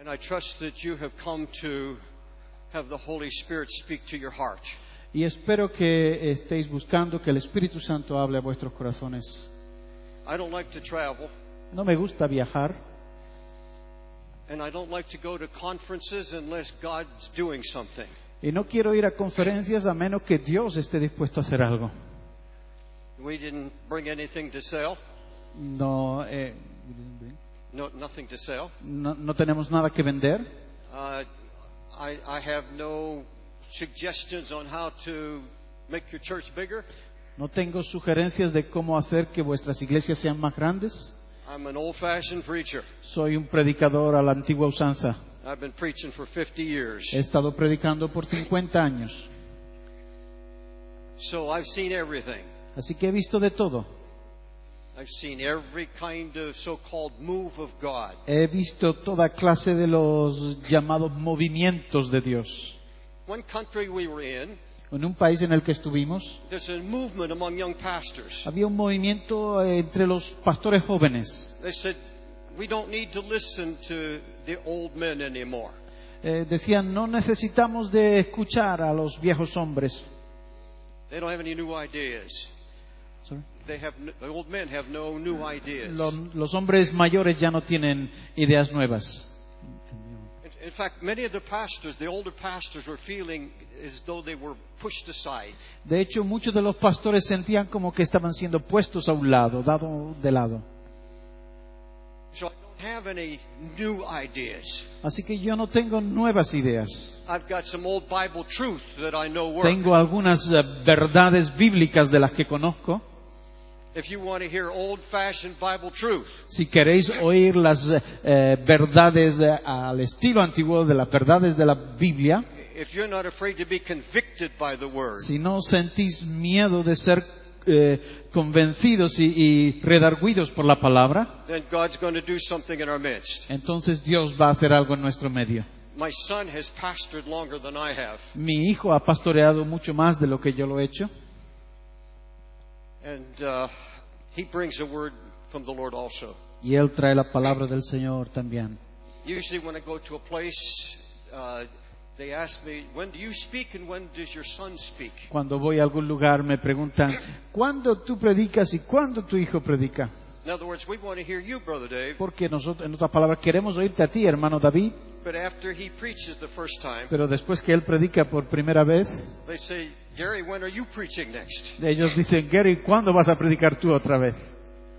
And I trust that you have come to have the Holy Spirit speak to your heart. Y espero que estéis buscando que el Espíritu Santo hable a vuestros corazones. I don't like to travel, No me gusta viajar and I don't like to go to conferences unless God's doing something. y no quiero ir a conferencias a menos que Dios esté dispuesto a hacer algo. We didn't bring anything to sell. No, No, nothing to sell. no tenemos nada que vender. I have no suggestions on how to make your church bigger. No tengo sugerencias de cómo hacer que vuestras iglesias sean más grandes. I'm an old-fashioned preacher. Soy un predicador a la antigua usanza. I've been preaching for 50 years. He estado predicando por 50 años. So I've seen everything. Así que he visto de todo. I've seen every kind of so-called move of God. He visto toda clase de los llamados movimientos de Dios. One country we were in, En un país en el que estuvimos, there's a movement among young pastors. había un movimiento entre los pastores jóvenes. They said, we don't need to listen to the old men anymore. Decían, no necesitamos de escuchar a los viejos hombres. They don't have any new ideas. Sorry. The old men have no new ideas. Los hombres mayores ya no tienen ideas nuevas. In fact, many of the pastors, the older pastors, were feeling as though they were pushed aside. De hecho, muchos de los pastores sentían como que estaban siendo puestos a un lado, dados de lado. So I don't have any new ideas. Así que yo no tengo nuevas ideas. I've got some old Bible truth that I know work. Tengo algunas verdades bíblicas de las que conozco. If you want to hear old-fashioned Bible truth, Si queréis oír las verdades al estilo antiguo de las verdades de la Biblia, if you're not afraid to be convicted by the Word, si no sentís miedo de ser convencidos y redarguidos por la palabra, then God's going to do something in our midst. entonces Dios va a hacer algo en nuestro medio. My son has pastored longer than I have, Mi hijo ha pastoreado mucho más de lo que yo lo he hecho. and he brings a word from the Lord also. Y él trae la palabra del Señor también. Usually when I go to a place, they ask me, when do you speak and when does your son speak? Cuando voy a algún lugar me preguntan, ¿cuándo tú predicas y cuándo tu hijo predica? In other words, we want to hear you, Brother Dave, Porque nosotros, en otras palabras, queremos oírte a ti, hermano David, but after he preaches the first time, pero después que él predica por primera vez, they say, Gary, when are you preaching next? ellos dicen, Gary, ¿cuándo vas a predicar tú otra vez?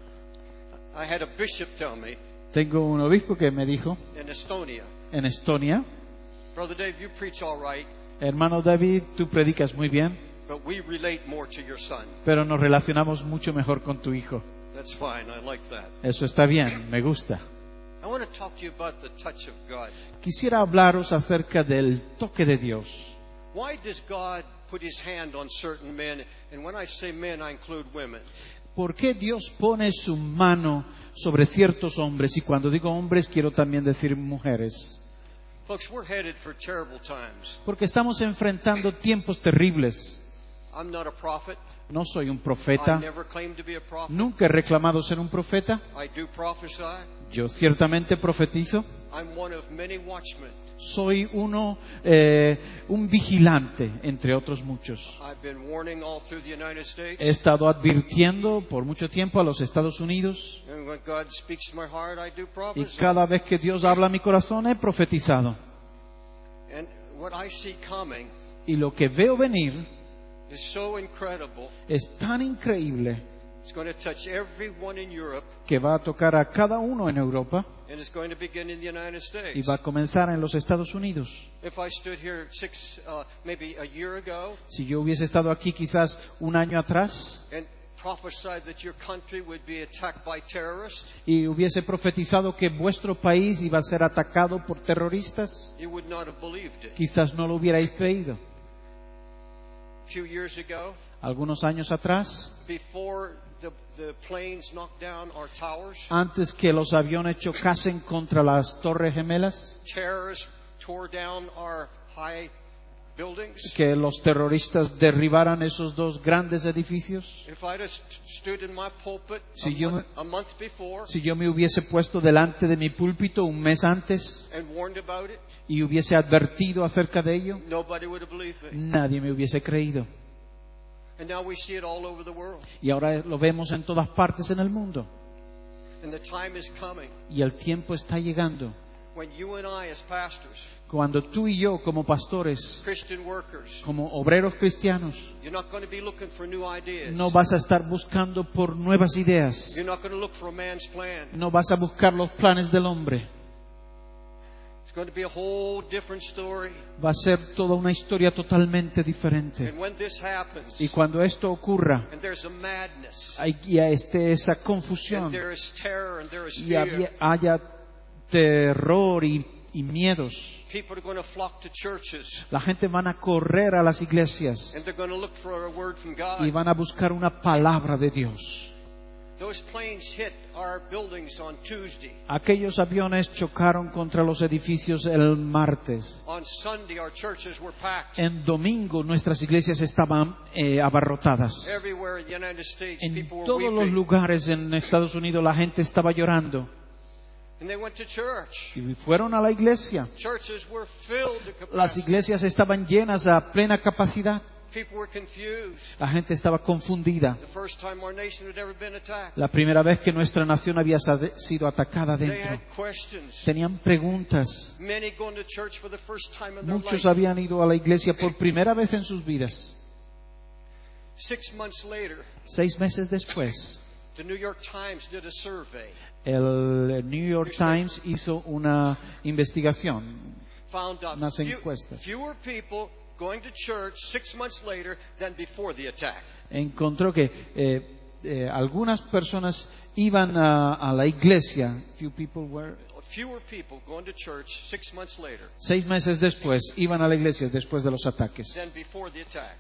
I had a bishop tell me Tengo un obispo que me dijo in Estonia, en Estonia, Brother Dave, you preach all right, hermano David, tú predicas muy bien, but we relate more to your son. pero nos relacionamos mucho mejor con tu hijo. That's fine. I like that. Eso está bien, me gusta. I want to talk to you about the touch of God. Quisiera hablaros acerca del toque de Dios. Why does God put his hand on certain men? And when I say men, I include women. ¿Por qué Dios pone su mano sobre ciertos hombres? Y cuando digo hombres, quiero también decir mujeres. Folks, we're headed for terrible times. Porque estamos enfrentando tiempos terribles. I'm not a prophet. No soy un I profeta. never claimed to be a prophet. Nunca he reclamado ser un profeta. I do prophesy. Yo ciertamente profetizo. I'm one of many watchmen. Soy un vigilante, entre otros muchos. I've been warning all through the United States. He estado advirtiendo por mucho tiempo a los Estados Unidos. And when God speaks to my heart, I do Y prophesy. cada vez que Dios habla a mi corazón, he profetizado. And what I see coming Y lo que veo venir is so incredible. es tan increíble It's going to touch everyone in Europe, que va a tocar a cada uno en Europa and it's going to begin in the United y States. va a comenzar en los Estados Unidos. If I stood here maybe a year ago, Si yo hubiese estado aquí quizás un año atrás and prophesied that your country would be attacked by terrorists, y hubiese profetizado que vuestro país iba a ser atacado por terroristas, you would not have believed it. quizás no lo hubierais creído. A few years ago, Algunos años atrás, before the planes knocked down our towers, antes que los aviones chocasen contra las Torres Gemelas, terrorists tore down our high buildings. que los terroristas derribaran esos dos grandes edificios? If I'd have stood in my pulpit a month before Si yo me hubiese puesto delante de mi púlpito un mes antes and warned about it, y hubiese advertido acerca de ello, nobody would have believed me. nadie me hubiese creído. And now we see it all over the world. Y ahora lo vemos en todas partes en el mundo. And the time is coming Y el tiempo está llegando when you and I as pastors, cuando tú y yo, como pastores, Christian workers, como obreros cristianos, you're not going to be looking for new ideas. no vas a estar buscando por nuevas ideas. You're not going to look for a man's plan. No vas a buscar los planes del hombre. It's going to be a whole different story. Va a ser toda una historia totalmente diferente. And when this happens, Y cuando esto ocurra, and there's a madness, esa and confusión there is terror, and there is y fear, haya terror y miedos, people are going to flock to churches, la gente van a correr a las iglesias and they're going to look for a word from y God. van a buscar una palabra de Dios. Those planes hit our buildings on Tuesday. Aquellos aviones chocaron contra los edificios el martes. On Sunday, our churches were packed. En domingo nuestras iglesias estaban abarrotadas. Everywhere in the United States, En people were todos los weeping. lugares en Estados Unidos la gente estaba llorando. And they went to church. Y fueron a la iglesia. Churches were filled to Las capacity. iglesias estaban llenas a plena capacidad. People were confused. La gente estaba confundida. The first time our nation had ever been attacked. La primera vez que nuestra nación había sido atacada They dentro. had questions. Tenían preguntas. Many going to church for the first time in their Muchos life. habían ido a la iglesia por primera vez en sus vidas. 6 months later, 6 meses después, the New York Times did a survey. el New York Times hizo una investigación, Found out unas encuestas. fewer people going to church 6 months later than before the attack. Encontró que algunas personas iban a la iglesia. Fewer people going to church 6 months later 6 meses después iban a la iglesia después de los ataques, than before the attack.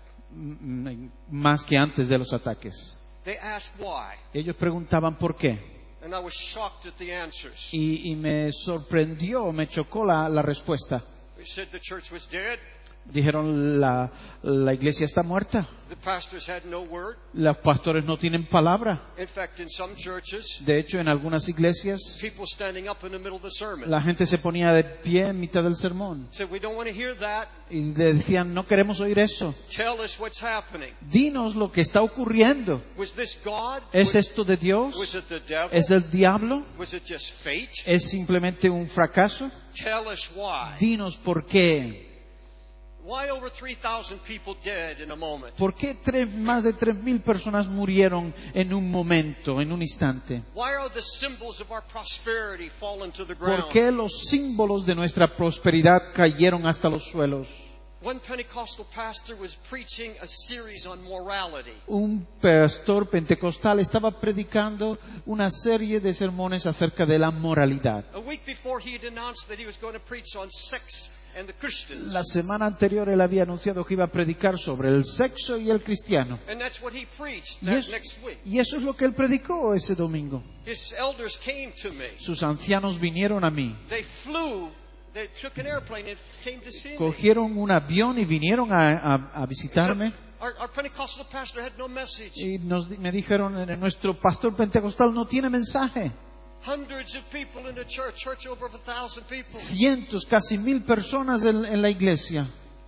más que antes de los ataques. They asked why, Ellos preguntaban por qué. and I was shocked at the answers. Y me sorprendió, me chocó la respuesta. They said the church was dead, Dijeron, la iglesia está muerta. the pastors had no word. Los pastores no tienen palabra. In fact, in some churches, De hecho, en algunas iglesias, people standing up in the middle of the sermon la gente se ponía de pie en mitad del sermón. said, "We don't want to hear that. Y le decían, no queremos oír eso. Tell us what's happening. Dinos lo que está ocurriendo. Was this God? ¿Es Was esto de Dios? it the devil? ¿Es del diablo? Was it just fate? ¿Es simplemente un fracaso? Tell us why. Dinos por qué. Why over 3,000 people dead in a moment? ¿Por qué más de 3,000 personas murieron en un momento, en un instante? Why are the symbols of our prosperity fallen to the ¿Por ground? qué los símbolos de nuestra prosperidad cayeron hasta los suelos? One Pentecostal pastor was preaching a series on morality. Un pastor pentecostal estaba predicando una serie de sermones acerca de la moralidad. A week before, he had announced that he was going to preach on sex and the Christians. La semana anterior él había anunciado que iba a predicar sobre el sexo y el cristiano. And that's what he preached Y that eso, next week. y eso es lo que él predicó ese domingo. His elders came to me. Sus ancianos vinieron a mí. They took an airplane and came to see me. Cogieron un avión y vinieron a visitarme. Our Pentecostal pastor had no message. Y me dijeron, nuestro pastor pentecostal no tiene mensaje. Hundreds of people in the church over 1,000 people. Cientos, casi 1,000 personas en la iglesia.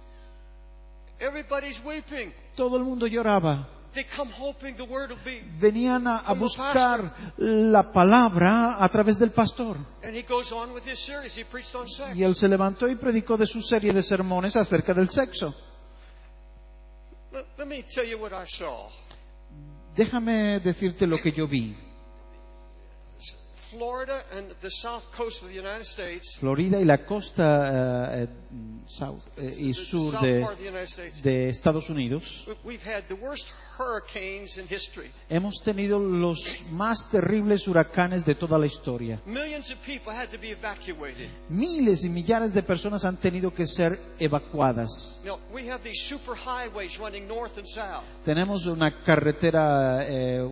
Everybody's weeping. Todo el mundo lloraba. They come hoping the word will be. Venían a buscar la palabra a través del pastor. And he goes on with his series. He preached on sex. Y él se levantó y predicó de su serie de sermones acerca del sexo. Let me tell you what I saw. Déjame decirte lo que yo vi. Florida and the south coast of the United States. Florida y la costa y sur de Estados Unidos. We've had the worst hurricanes in history. Hemos tenido los más terribles huracanes de toda la historia. Millions of people had to be evacuated. Miles y millares de personas han tenido que ser evacuadas. Now, we have these super highways running north and south. Tenemos una carretera,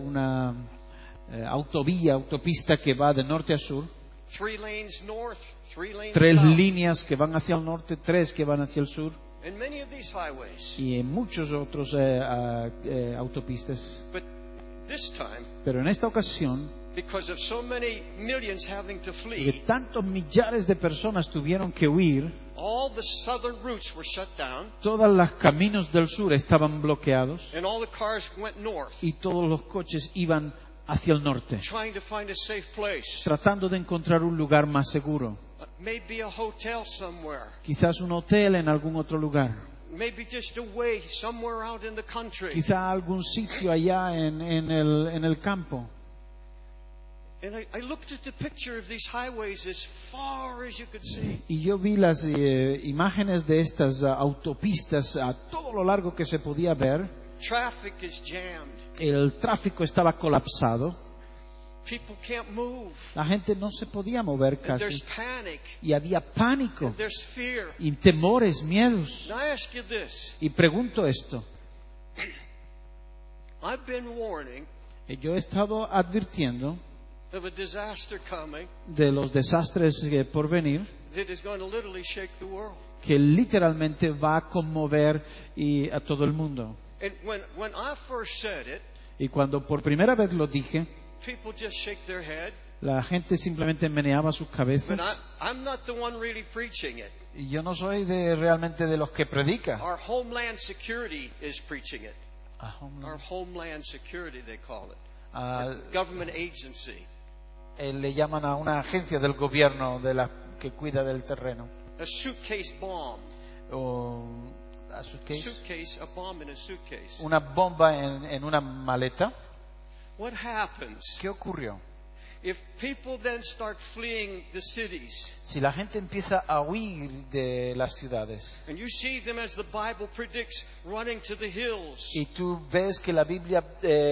autopista que va de norte a sur. 3 lanes north, 3 lanes 3 south. líneas que van hacia el norte, 3 que van hacia el sur. in many of these highways. y en muchos otros autopistas. But this time, Pero en esta ocasión, because of so many millions having to de flee, tantos millares de personas tuvieron que huir, all the southern routes were shut down, todos los caminos del sur estaban bloqueados and all the cars went north, y todos los coches iban hacia el norte, trying to find a safe place. tratando de encontrar un lugar más seguro. Maybe a hotel somewhere. Quizás un hotel en algún otro lugar. Maybe just away somewhere out in the country. Quizá algún sitio allá en el campo. And I looked at the picture of these highways as far as you could see. Y yo vi las imágenes de estas autopistas a todo lo largo que se podía ver. Traffic is jammed. El tráfico estaba colapsado. People can't move. La gente no se podía mover And there's casi. panic. Y había pánico And there's fear. y temores, miedos. Now I ask you this. Y pregunto esto. I've been warning Yo he estado advirtiendo of a disaster coming de los desastres por venir, that is going to literally shake the world. que literalmente va a conmover a todo el mundo. And when I first said it, Y cuando por primera vez lo dije, people just shake their head. la gente simplemente meneaba sus cabezas. But I'm not the one really preaching it. Y yo no soy realmente de los que predica. Our Homeland Security is preaching it. Our Homeland Security, they call it. A government agency. Le llaman a una agencia del gobierno que cuida del terreno. A suitcase bomb. O a suitcase. Suitcase, a bomb in a suitcase. Una bomba en una maleta. What happens ¿Qué ocurrió? if people then start fleeing the cities? Si la gente empieza a huir de las ciudades And you see them, as the Bible predicts, running to the hills. y tú ves que la Biblia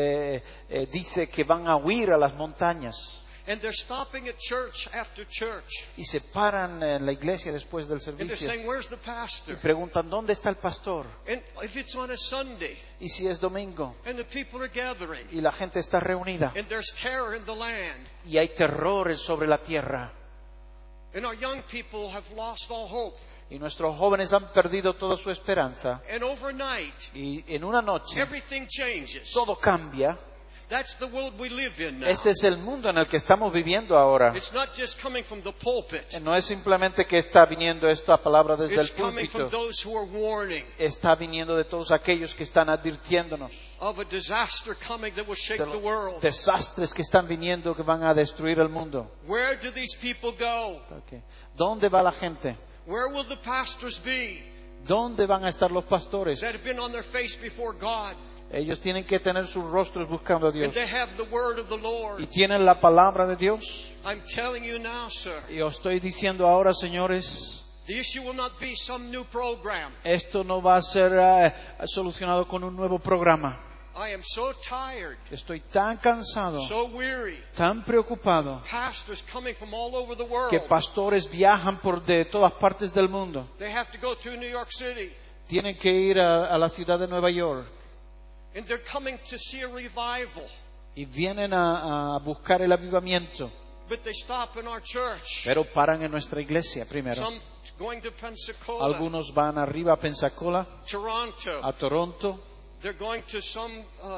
dice que van a huir a las montañas And they're stopping at church after church. y se paran en la iglesia después del And they're servicio saying, where's the y pastor? preguntan ¿dónde está el pastor? And if it's on a Sunday Y si es domingo and the people are gathering y la gente está reunida and there's terror in the land y hay terror sobre la tierra and our young people have lost all hope, y nuestros jóvenes han perdido toda su esperanza and overnight y en una noche everything changes. todo cambia. That's the world we live in now. Este es el mundo en el que estamos viviendo ahora. It's not just coming from the pulpit. No es simplemente que está viniendo esta palabra desde el It's coming from púlpito. those who are warning Está viniendo de todos aquellos que están advirtiéndonos of a disaster coming that will shake de the los world. desastres que están viniendo que van a destruir el mundo. Where do these people go? Okay. ¿Dónde va la gente? Where will the pastors be ¿Dónde van a estar los pastores? that have been on their face before God? Ellos tienen que tener sus rostros buscando a Dios. And they have the word of the Y Lord. tienen la palabra de Dios. I'm telling you now, sir, Y os estoy diciendo ahora, señores, the issue will not be some new program. esto no va a ser solucionado con un nuevo programa. I am so tired, Estoy tan cansado, so weary. tan preocupado, Pastors coming from all over the que world. pastores viajan de todas partes del mundo. They have to go through New York City. Tienen que ir a la ciudad de Nueva York And they're coming to see a revival. y vienen a buscar el avivamiento, But they stop in our church. pero paran en nuestra iglesia primero. Some going to Pensacola, Algunos van arriba a Pensacola, Toronto. a Toronto, They're going to some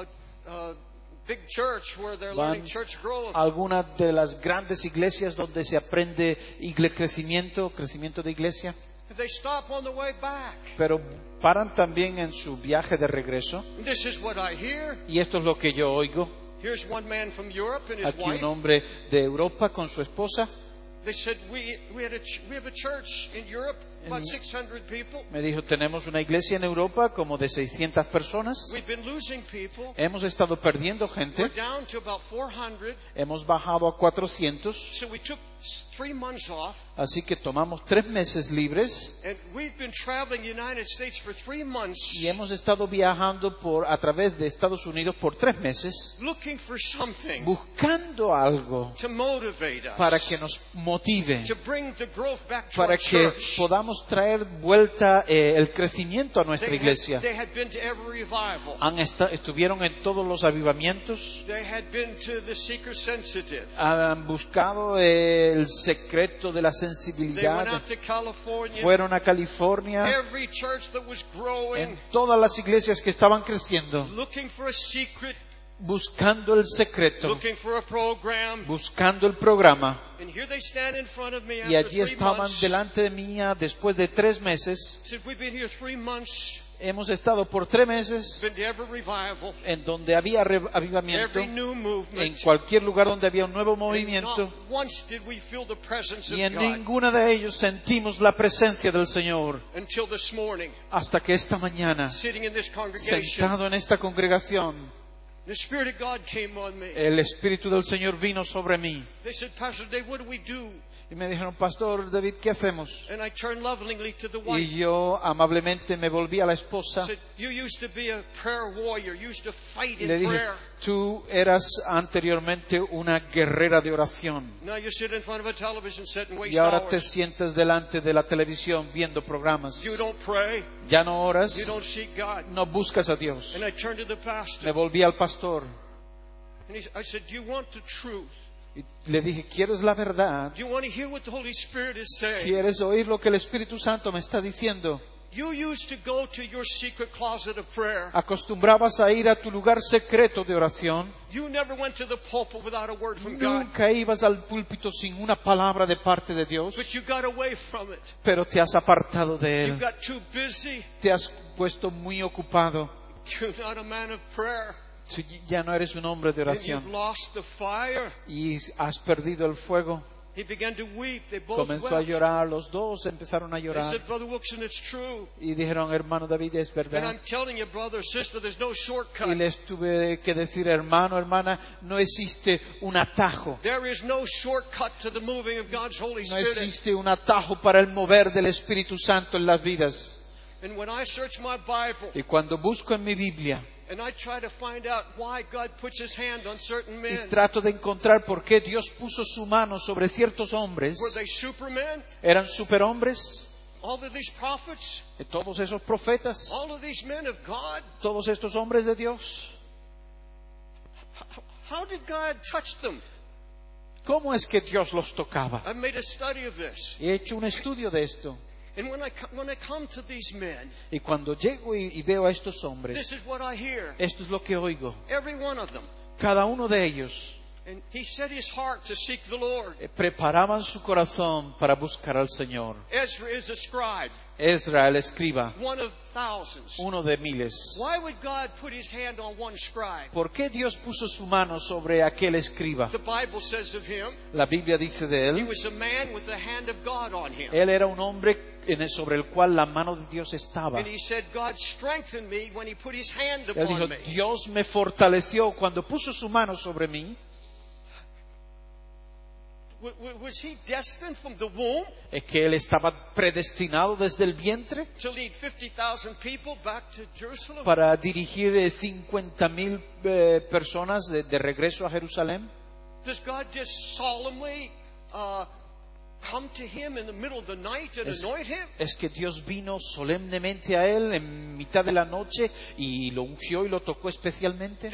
big church where they're van learning church growth. a algunas de las grandes iglesias donde se aprende crecimiento de iglesia, They stop on the way back. pero paran también en su viaje de regreso. This is what I hear. Y esto es lo que yo oigo. Here's one man from Europe and his Aquí un wife. hombre de Europa con su esposa They said, we have a church in Europe, about 600 people. me dijo, tenemos una iglesia en Europa como de 600 personas. We've been losing people. Hemos estado perdiendo We're gente. down to about 400. Hemos bajado a 400. So we took 3 months off. Así que tomamos 3 meses libres And we've been traveling the United States for 3 months. y hemos estado viajando a través de Estados Unidos por 3 meses, Looking for something buscando algo to motivate us. para que nos motive, To bring the growth back to para our que church. podamos traer vuelta el crecimiento a nuestra iglesia. They had been to every revival. Estuvieron en todos los avivamientos, They had been to the seeker sensitive. han buscado el secreto de la sensibilidad. Fueron a California. En todas las iglesias que estaban creciendo, buscando el secreto, buscando el programa. Y allí estaban delante de mí después de 3 meses. Hemos estado por 3 meses en donde había avivamiento, en cualquier lugar donde había un nuevo movimiento, y en ninguno de ellos sentimos la presencia del Señor hasta que esta mañana, sentado en esta congregación, el Espíritu del Señor vino sobre mí. Y me dijeron, Pastor David, ¿qué hacemos? Y yo amablemente me volví a la esposa y le dije, tú eras anteriormente una guerrera de oración, y ahora te sientas delante de la televisión viendo programas. Ya no oras, no buscas a Dios. Me volví al pastor y le dije, ¿quieres la verdad? ¿Quieres oír lo que el Espíritu Santo me está diciendo? Acostumbrabas a ir a tu lugar secreto de oración. Nunca ibas al púlpito sin una palabra de parte de Dios. Pero te has apartado de Él. Te has puesto muy ocupado. Ya no eres un hombre de oración. Y has perdido el fuego. Comenzó a llorar, los dos empezaron a llorar. Y dijeron, hermano David, es verdad. Y les tuve que decir, hermano, hermana, no existe un atajo. No existe un atajo para el mover del Espíritu Santo en las vidas. Y cuando busco en mi Biblia y trato de encontrar por qué Dios puso su mano sobre ciertos hombres, ¿eran superhombres? Todos esos profetas, todos estos hombres de Dios, ¿cómo es que Dios los tocaba? He hecho un estudio de esto. Y cuando llego y veo a estos hombres, esto es lo que oigo. Cada uno de ellos preparaban su corazón para buscar al Señor. Ezra, el escriba, uno de miles. ¿Por qué Dios puso su mano sobre aquel escriba? La Biblia dice de él, él era un hombre sobre el cual la mano de Dios estaba. Él dijo, Dios me fortaleció cuando puso su mano sobre mí. ¿Es que él estaba predestinado desde el vientre para dirigir 50,000 personas de regreso a Jerusalén? ¿Es que Dios vino solemnemente a él en mitad de la noche y lo ungió y lo tocó especialmente?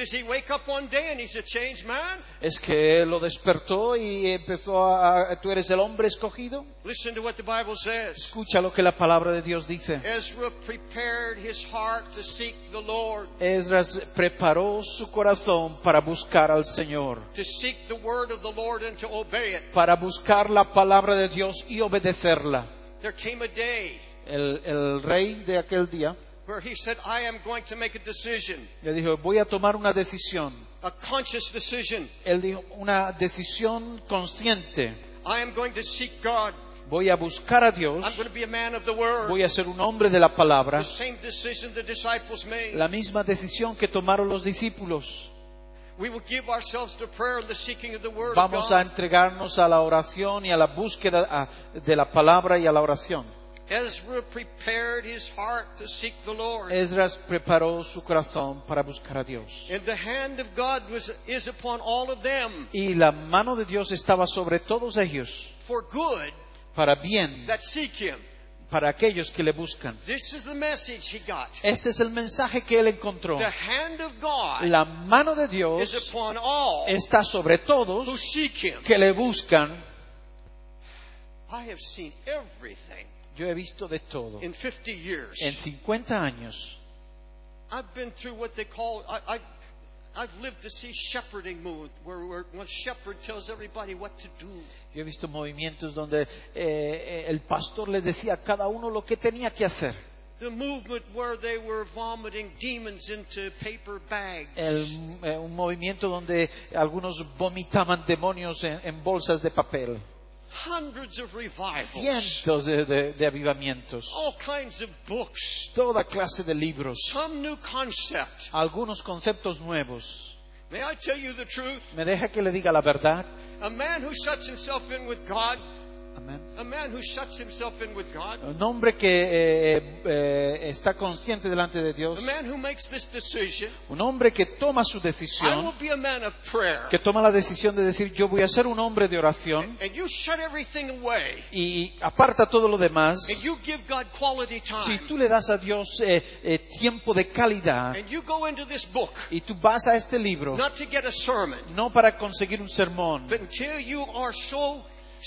¿Es que lo despertó y empezó tú eres el hombre escogido? Escucha lo que la palabra de Dios dice. Esdras preparó su corazón para buscar al Señor, para buscar la palabra de Dios y obedecerla. El rey de aquel día le dijo, voy a tomar una decisión. Él dijo, una decisión consciente. Voy a buscar a Dios. Voy a ser un hombre de la palabra. La misma decisión que tomaron los discípulos. Vamos a entregarnos a la oración y a la búsqueda de la palabra y a la oración. Esdras preparó su corazón para buscar a Dios. Y la mano de Dios estaba sobre todos ellos, para bien, para aquellos que le buscan. Este es el mensaje que él encontró. La mano de Dios está sobre todos que le buscan. I have seen everything. Yo he visto de todo. In 50 years. En 50 años. I've been through what they call, I've lived to see shepherding move, where one shepherd tells everybody what to do. Yo he visto movimientos donde el pastor les decía a cada uno lo que tenía que hacer. The movement where they were vomiting demons into paper bags. Un movimiento donde algunos vomitaban demonios en bolsas de papel. Hundreds of revivals. Cientos de avivamientos. All kinds of books. Toda clase de libros. Some new concept. Algunos conceptos nuevos. May I tell you the truth? ¿Me deja que le diga la verdad? A man who shuts himself in with God. Amen. A man who shuts himself in with God. Un hombre que está consciente delante de Dios. A man who makes this decision. Un hombre que toma su I decisión. will be a man of prayer. Que toma la decisión de decir, yo voy a ser un hombre de oración. And you shut everything away. Y aparta todo lo demás. And you give God quality time. Si tú le das a Dios tiempo de calidad. And you go into this book. Y tú vas a este libro. Not to get a sermon. No para conseguir un sermón. But until you are so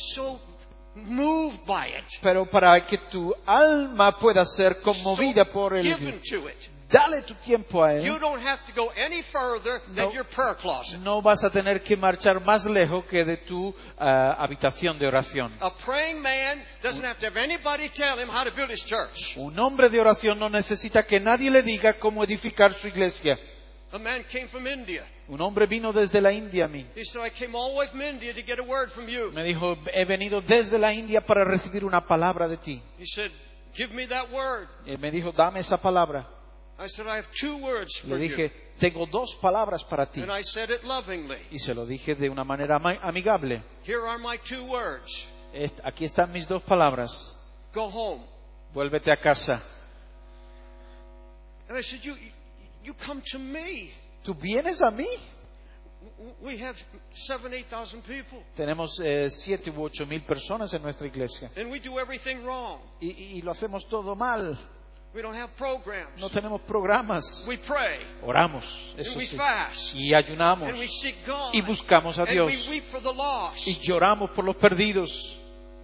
moved by it. Pero para que tu alma pueda ser conmovida por el given to it. Dale tu tiempo a él. You don't have to go any further than your prayer closet. No vas a tener que marchar más lejos que de tu habitación de oración. A praying man doesn't have to have anybody tell him how to build his church. Un hombre de oración no necesita que nadie le diga cómo edificar su iglesia. A man came from India. Un hombre vino desde la India a mí. He said, I came all the way from India to get a word from you. Me dijo, he venido desde la India para recibir una palabra de ti. He said, give me that word. Y me dijo, dame esa palabra. I said, I have 2 words for Le dije, tengo 2 palabras para ti. And I said it lovingly. Y se lo dije de una manera amigable. Here are my 2 words. Aquí están mis 2 palabras. Go home. Vuélvete a casa. And I said, you come to me. ¿Tú vienes a mí? We have 7,000-8,000 people. Tenemos 7 u 8 mil personas en nuestra iglesia. And we do everything wrong. Y lo hacemos todo mal. We don't have programs. No tenemos programas. We pray. Oramos, eso and we sí. fast. Y ayunamos. And we seek God. Y buscamos a Dios. And we weep for the lost. Y lloramos por los perdidos.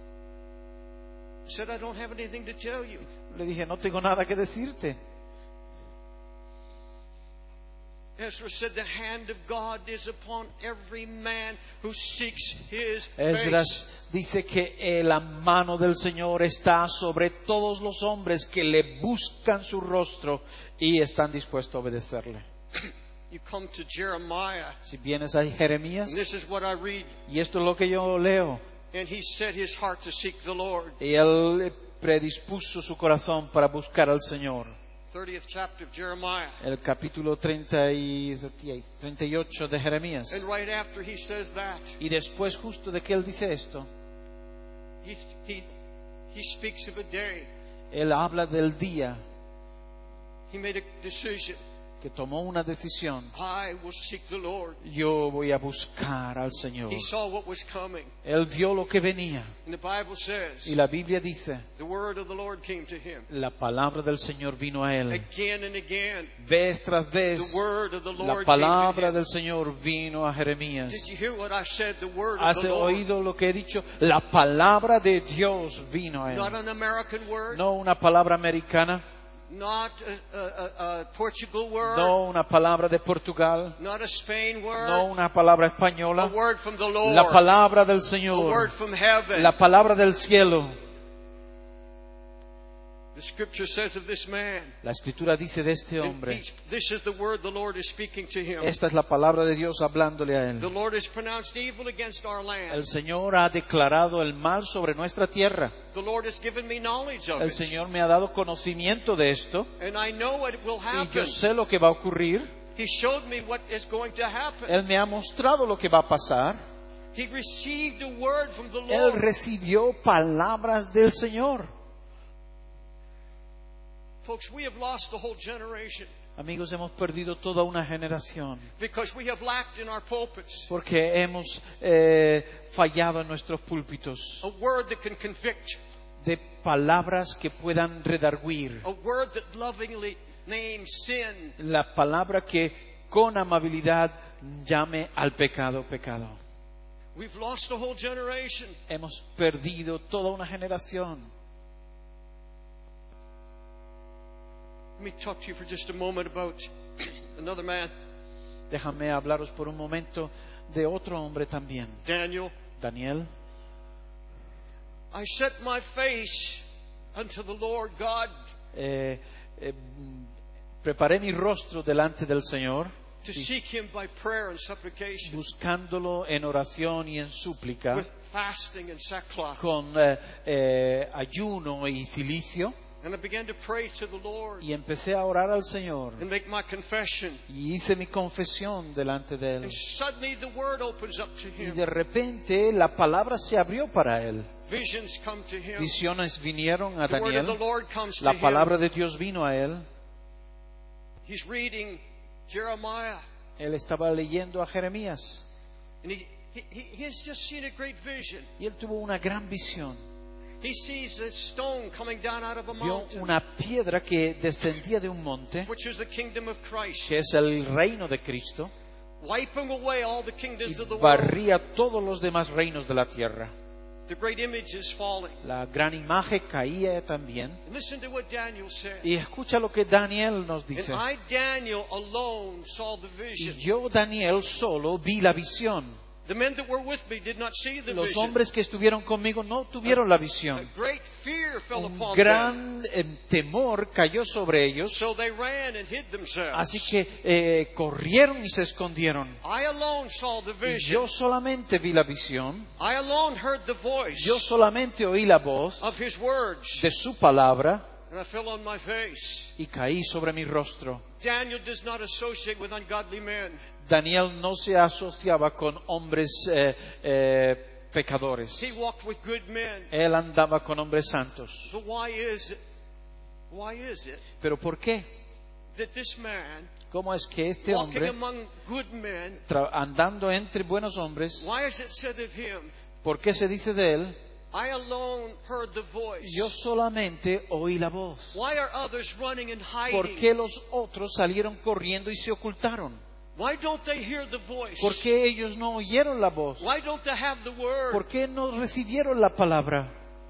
I said, I don't have anything to tell you. Le dije, no tengo nada que decirte. Ezra said, the hand of God is upon every man who seeks his Esdras dice que la mano del Señor está sobre todos los hombres que le buscan su rostro y están dispuestos a obedecerle. You come to Jeremiah. Si vienes a Jeremías, and this is what I read. Y esto es lo que yo leo. And he set his heart to seek the Lord. Y él predispuso su corazón para buscar al Señor. 30th chapter of Jeremiah. El capítulo 38 de Jeremías. And right after he says that, y después justo de que él dice esto, he speaks of a day. Él habla del día. He made a decision. Que tomó una decisión. I will seek the Lord. Yo voy a buscar al Señor. He saw what was coming. Él vio lo que venía. And the Bible says, y la Biblia dice, the word of the Lord came to him. La palabra del Señor vino a él. Again and again. Vez tras vez. The word of the Lord la palabra del Señor vino a Jeremías. Did you hear what I said? The word of ¿Has the Lord. oído lo que he dicho? La palabra de Dios vino a él. Not an American word. No una palabra americana. Not a Portugal word. No una palabra de Portugal. Not a Spain word. No una palabra española. A word from the Lord. La palabra del Señor. A word from heaven. La palabra del cielo. The scripture says of this man. La escritura dice de este hombre. This is the word the Lord is speaking to him. Esta es la palabra de Dios hablándole a él. The Lord has pronounced evil against our land. El Señor ha declarado el mal sobre nuestra tierra. The Lord has given me knowledge of el Señor me ha dado conocimiento de esto. And I know what will happen. Y yo sé lo que va a ocurrir. He showed me what is going to happen. Él me ha mostrado lo que va a pasar. He received a word from the Lord. Él recibió palabras del Señor. Folks, we have lost the whole generation. Amigos, hemos perdido toda una generación. Because we have lacked in our pulpits. Porque hemos fallado en nuestros púlpitos. A word that can convict. De palabras que puedan redarguir. A word that lovingly names sin. La palabra que con amabilidad llame al pecado, pecado. We've lost a whole generation. Hemos perdido toda una generación. Let me talk to you for just a moment about another man. Déjame hablaros por un momento de otro hombre también. Daniel. I set my face unto the Lord God. Preparé mi rostro delante del Señor, to seek him by prayer and supplication, buscándolo en oración y en súplica, with fasting and sackcloth. Con ayuno y cilicio. And I began to pray to the Lord, y empecé a orar al Señor, and make my confession. Y hice mi confesión delante de él. And suddenly the word opens up to him. Y de repente la palabra se abrió para él. Visions come to him. Visiones vinieron a The word of Daniel. the Lord comes La to palabra him. de Dios vino a él. He's reading Jeremiah. Él estaba leyendo a Jeremías. And he has just seen a great vision. Y él tuvo una gran visión. He sees a stone coming down out of a Vio mountain, una piedra que descendía de un monte, which is the kingdom of Christ, que es el reino de Cristo, wiping away all the kingdoms y of the world. barría todos los demás reinos de la tierra. The great image is falling. La gran imagen caía también. And listen to what Daniel said. Y escucha lo que Daniel nos dice. And I, Daniel, alone saw the vision. Y yo, Daniel, solo vi la visión. The men that were with me did not see the Los vision. hombres que estuvieron conmigo no tuvieron la visión. A great fear fell Un upon gran them. temor cayó sobre ellos. So they ran and hid themselves. Así que corrieron y se escondieron. I alone saw the Y vision. yo solamente vi la visión. I alone heard the voice Yo solamente oí la voz of his words. de su palabra. And I fell on my face. Y caí sobre mi rostro. Daniel does not associate with ungodly men. Daniel no se asociaba con hombres pecadores. He walked with good men. Él andaba con hombres santos. But why is it? Why is it ¿Pero por qué? that this man, ¿Cómo es que este walking hombre, among good men, andando entre buenos hombres, why is it said of him, por qué se dice de él? I alone heard the voice. Yo solamente oí la voz. Why are others running and ¿Por hiding? qué los otros salieron corriendo y se ocultaron? Why don't they hear the voice? ¿Por qué ellos no oyeron la voz? Why don't they have the word? ¿Por qué no recibieron la palabra?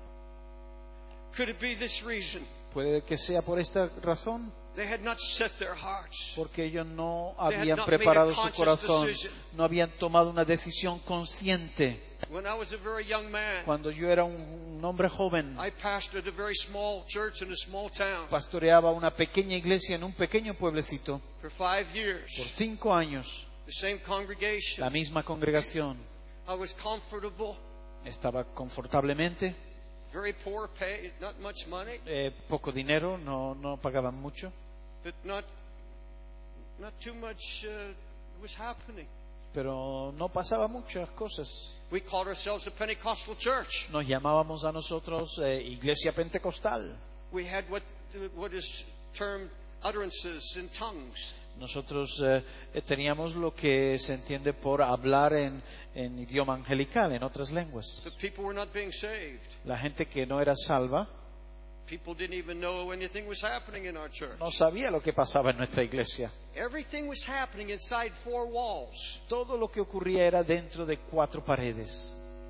Could it be this reason? Puede que sea por esta razón. They had not set their hearts. Porque ellos no They had habían not made a preparado su conscious corazón, decision. no habían tomado una decisión consciente. When I was a very young man, Cuando yo era un hombre joven, I pastored a very small church in a small town pastoreaba una pequeña iglesia en un pequeño pueblecito for 5 years. por 5 años. The same congregation. La misma congregación. I was comfortable, Estaba confortablemente, very poor pay, not much money, poco dinero, no pagaban mucho, but not too much was happening. pero no pasaba muchas cosas. We called ourselves a Pentecostal church. Nos llamábamos a nosotros iglesia pentecostal. We had what is termed utterances in tongues. Nosotros teníamos lo que se entiende por hablar en idioma angelical, en otras lenguas. The people were not being saved. La gente que no era salva People didn't even know anything was happening in our church. no sabía lo que pasaba en nuestra iglesia. Everything was happening inside 4 walls. Todo lo que ocurría era dentro de 4 paredes.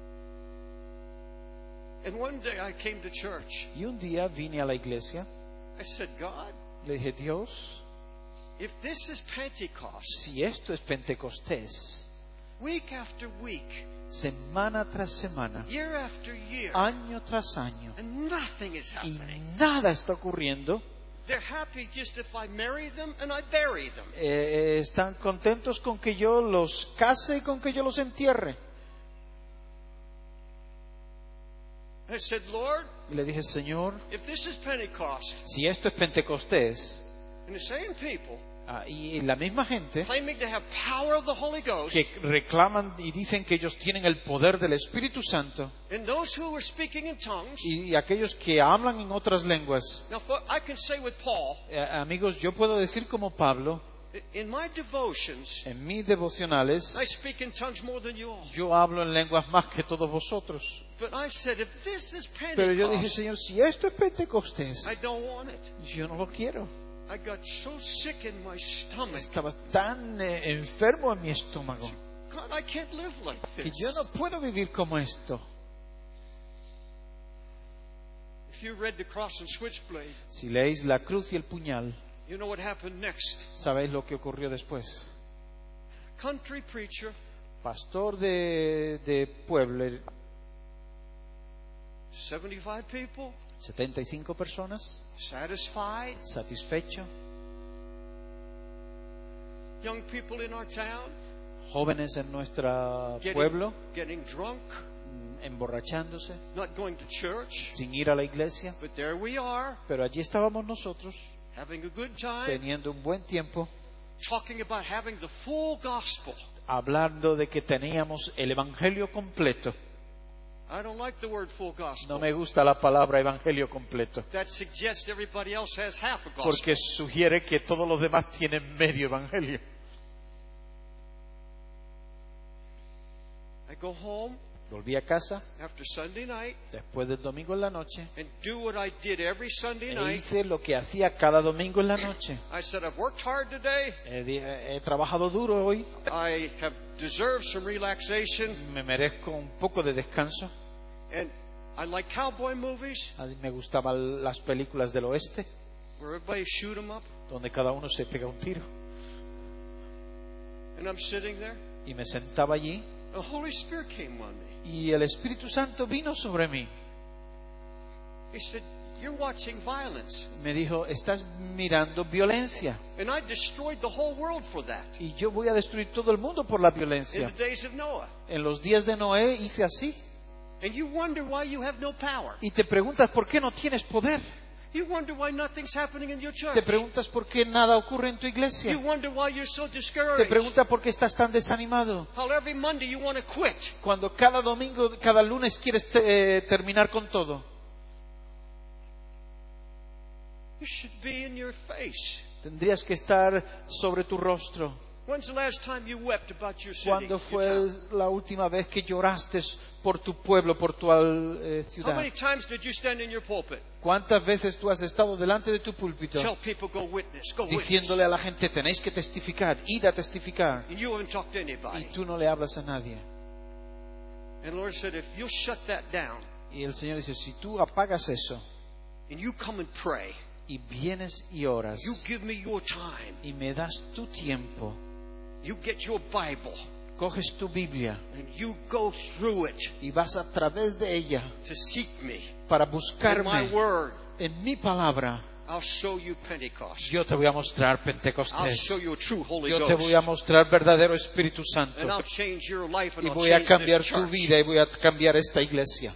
And one day I came to church. Y un día vine a la iglesia, I said, God, le dije, Dios, if this is Pentecost, si esto es Pentecostés, week after week, semana tras semana, year after year, año tras año, and nothing is y happening. nada está ocurriendo, They're happy just if I marry them and I bury them. están contentos con que yo los case y con que yo los entierre. I said, Lord, Y le dije, Señor, if this is Pentecost, si esto es Pentecostés, and the same people y la misma gente claiming to have power of the Holy Ghost, que reclaman y dicen que ellos tienen el poder del Espíritu Santo, and those who are speaking in tongues, y aquellos que hablan en otras lenguas, now I can say with Paul, amigos, yo puedo decir como Pablo, in my devotions, en mis devocionales, I speak in tongues more than you all. yo hablo en lenguas más que todos vosotros. But I said, if this is Pero yo dije, Pentecost, Señor, si esto es Pentecostés, I don't want it. yo no lo quiero. I got so sick in my stomach. Estaba tan enfermo en mi estómago. God, I can't live like this. Que yo no puedo vivir como esto. If you read the cross and switchblade, si leéis la cruz y el puñal, you know what happened next. Sabéis lo que ocurrió después. Country preacher, pastor de pueblo, 75 people, 75 personas, satisfied, satisfecho, young people in our town, jóvenes en nuestro pueblo, getting drunk, emborrachándose, not going to church, sin ir a la iglesia, but there we are, pero allí estábamos nosotros, having a good time, teniendo un buen tiempo, talking about having the full gospel, hablando de que teníamos el evangelio completo. I don't like the word full gospel. No me gusta la palabra evangelio completo. That suggests everybody else has half a gospel. Porque sugiere que todos los demás tienen medio evangelio. I go home. Volví a casa after Sunday night, después del domingo en la noche, and do what I did every Sunday night. Hice lo que hacía cada domingo en la noche. I said, I've worked hard today. He trabajado duro hoy. I have deserved some relaxation. Me merezco un poco de descanso. And I like cowboy movies. Así me gustaban las películas del oeste, where everybody shoot 'em up. Donde cada uno se pega un tiro. And I'm sitting there. Y me sentaba allí. The Holy Spirit came on me. Y el Espíritu Santo vino sobre mí. He said, "You're watching violence." Me dijo, estás mirando violencia. And I destroyed the whole world for that. Y yo voy a destruir todo el mundo por la violencia. In the days of Noah. En los días de Noé hice así. And you wonder why you have no power. Y te preguntas por qué no tienes poder. You wonder why nothing's happening in your church. Te preguntas por qué nada ocurre en tu iglesia. You wonder why you're so discouraged. Te preguntas por qué estás tan desanimado. How every Monday you want to quit. Cuando cada domingo, cada lunes quieres terminar con todo. You should be in your face. Tendrías que estar sobre tu rostro. When's the last time you wept about your city? ¿Cuándo fue la última vez que lloraste por tu pueblo, por tu ciudad? How many times did you stand in your pulpit? ¿Cuántas veces tú has estado delante de tu púlpito Tell people, go witness, go diciéndole a la gente, tenéis que testificar, id a testificar? And you haven't talked to anybody. Y tú no le hablas a nadie. And the Lord said, if you'll shut that down, y el Señor dice, si tú apagas eso, and you come and pray, y vienes y oras, you give me your time, y me das tu tiempo, you get your Bible, coges tu Biblia, and you go through it, y vas a través de ella, to seek me, para buscarme in my word, en mi palabra. I'll show you Pentecost. Yo te voy a mostrar Pentecostés. I'll show you a true Holy Yo Ghost. te voy a mostrar verdadero Espíritu Santo. And I'll change your life and y I'll voy a change cambiar this tu church. vida y voy a cambiar esta iglesia.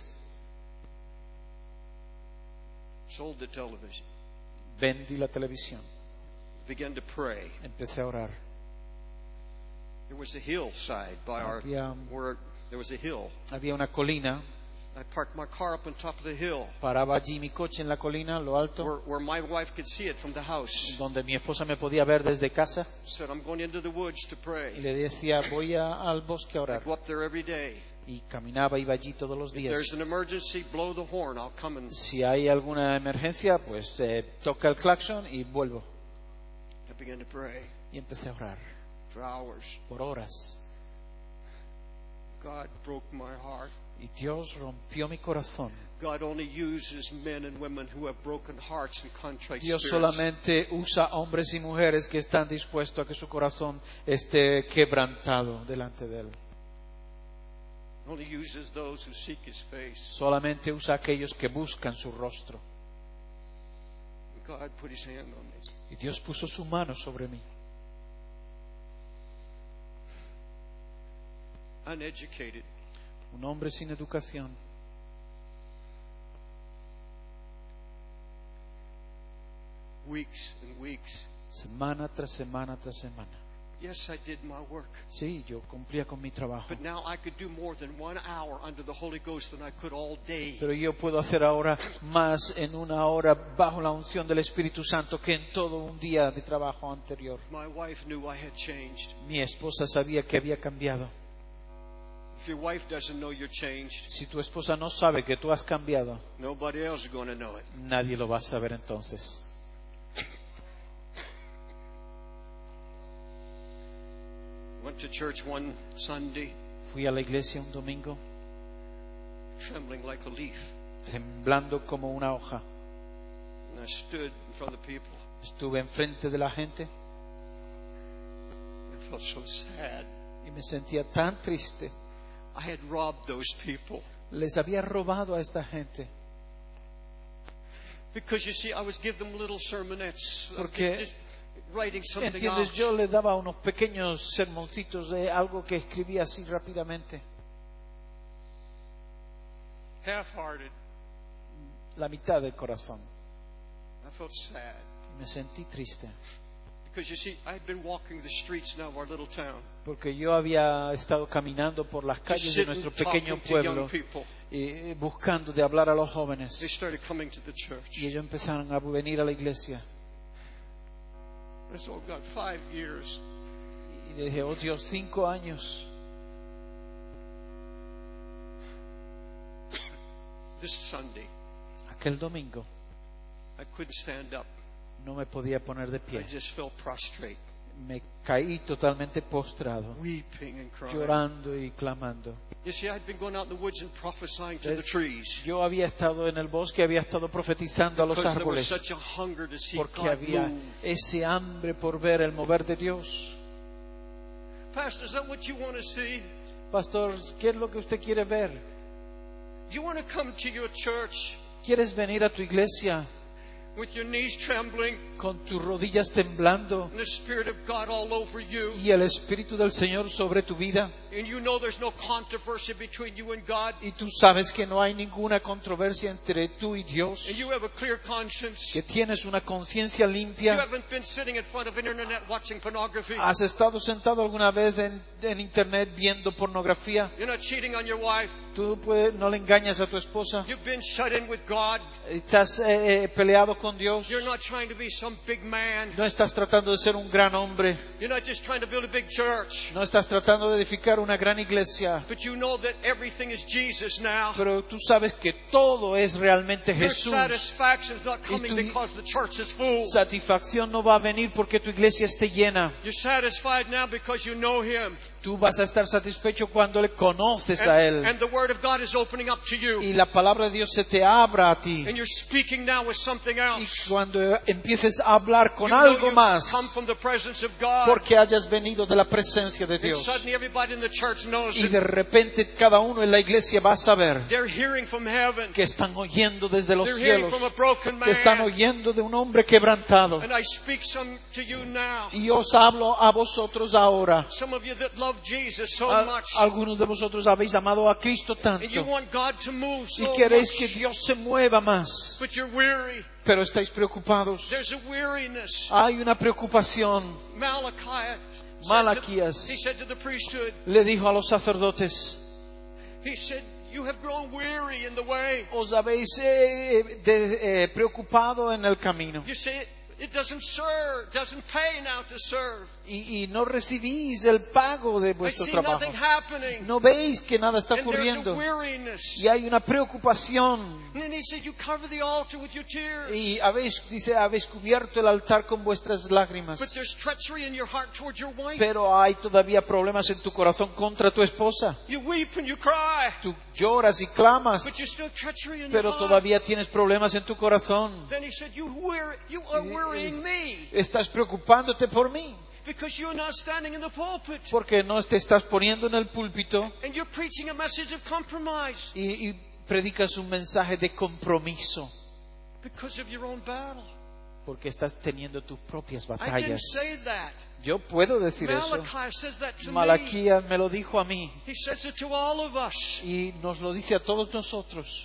Sold the television. Vendí la televisión. Began to pray. Empecé a orar. There was a hillside by where there was a hill. Había una colina. I parked my car up on top of the hill. Paraba allí mi coche en la colina, lo alto. Where my wife could see it from the house. Donde mi esposa me podía ver desde casa. Said, I'm going into the woods to pray. Y le decía, voy al bosque a orar. I go up there every day. Y caminaba, iba allí todos los días. If there's an emergency, blow the horn. I'll come and. Si hay alguna emergencia, pues toca el claxon y vuelvo. I began to pray. Y empecé a orar. For hours. Por horas. God broke my heart. Y Dios rompió mi corazón. God only uses men and women who have broken hearts and contrite Dios spirits. solamente usa hombres y mujeres que están dispuestos a que su corazón esté quebrantado delante de él. Only uses those who seek his face. Solamente usa a aquellos que buscan su rostro. God put his hand on me. Y Dios puso su mano sobre mí. Uneducated. Un hombre sin educación. Weeks and weeks. Semana tras semana tras semana. Yes, I did my work. Sí, yo cumplía con mi trabajo. But now I could do more than 1 hour under the Holy Ghost than I could all day. Pero yo puedo hacer ahora más en 1 hora bajo la unción del Espíritu Santo que en todo un día de trabajo anterior. My wife knew I had changed. Mi esposa sabía que había cambiado. If your wife doesn't know you're changed, si tu esposa no sabe que tú has cambiado, nobody else is going to know it. Nadie lo va a saber entonces. Went to church one Sunday, fui a la iglesia un domingo, trembling like a leaf. Temblando como una hoja. And I stood in front of the people. Estuve enfrente de la gente. I felt so sad. Y me sentía tan triste. I had robbed those people. Les había robado a esta gente. Because you see, I was giving them little sermonettes. Porque just writing something entiendes, out. yo le daba unos pequeños sermoncitos de algo que escribía así rápidamente. Half-hearted. La mitad del corazón. I felt sad. Me sentí triste. Because you see, I had been walking the streets now of our little town. Porque yo había estado caminando por las calles de nuestro pequeño pueblo y buscando de hablar a los jóvenes. They started coming to the church. Y ellos empezaron a venir a la iglesia. I said, oh God, 5 years. Y le dije, oh Dios, 5 años. This Sunday, aquel domingo, I couldn't stand up. No me podía poner de pie. I just fell prostrate. Me caí totalmente postrado, weeping and crying. Llorando y clamando. You see, I'd been going out in the woods and prophesying to the trees. Yo había estado en el bosque, había estado profetizando a los árboles, porque había ese hambre por ver el mover de Dios. Pastor, is that what you want to see? Pastor, ¿qué es lo que usted quiere ver? You want to come to your church? ¿Quieres venir a tu iglesia? With your knees trembling, con tus rodillas temblando, and the Spirit of God all over you, y el Espíritu del Señor sobre tu vida, and you know there's no controversy between you and God, y tú sabes que no hay ninguna controversia entre tú y Dios, and you have a clear conscience, que tienes una conciencia limpia. You haven't been sitting in front of an internet watching pornography. ¿Has estado sentado alguna vez en internet viendo pornografía? You're not cheating on your wife. Tú no le engañas a tu esposa. You've been shut in with God. Estás peleado con Dios. You're not trying to be some big man. No estás tratando de ser un gran hombre. You're not just trying to build a big church. No estás tratando de edificar una gran iglesia. But you know that everything is Jesus now. Pero tú sabes que todo es realmente Jesús. Your satisfaction is not coming because the church is full. Satisfacción no va a venir porque tu iglesia esté llena. You're satisfied now because you know Him. Tú vas a estar satisfecho cuando le conoces a Él. And the Word of God is opening up to you. Y la palabra de Dios se te abra a ti. And you're speaking now with something else. Y cuando empieces a hablar con algo más, come from the presence of God. Porque hayas venido de la presencia de Dios. And suddenly everybody in the church knows y de repente cada uno en la iglesia va a saber they're hearing from heaven. Que están oyendo desde los they're cielos, from a broken man. Que están oyendo de un hombre quebrantado. And I speak some to you now. Y os hablo a vosotros ahora. Some of you that love Jesus so much. Algunos de vosotros habéis amado a Cristo tanto. And you want God to move so y queréis much. Que Dios se mueva más. But you're weary. Pero estáis preocupados. There's a weariness. Hay una preocupación. Malaquías he said to the priesthood, le dijo a los sacerdotes, he said, you have grown weary in the way. Os habéis preocupado en el camino. You say, it doesn't pay now to serve. Y no recibís el pago de vuestro trabajo. No veis que nada está ocurriendo. Y hay una preocupación. Y habéis cubierto el altar con vuestras lágrimas. Pero hay todavía problemas en tu corazón contra tu esposa. Tú lloras y clamas. Pero todavía tienes problemas en tu corazón. Estás preocupándote por mí. Because you're not standing in the pulpit. Porque no te estás poniendo en el púlpito. And you're preaching a message of compromise. Y predicas un mensaje de compromiso. Because of your own battle. Porque estás teniendo tus propias I didn't batallas. say that. Yo puedo decir Malachi says that to Malaquías me lo dijo a mí. He says it to all of us. Y nos lo dice a todos nosotros.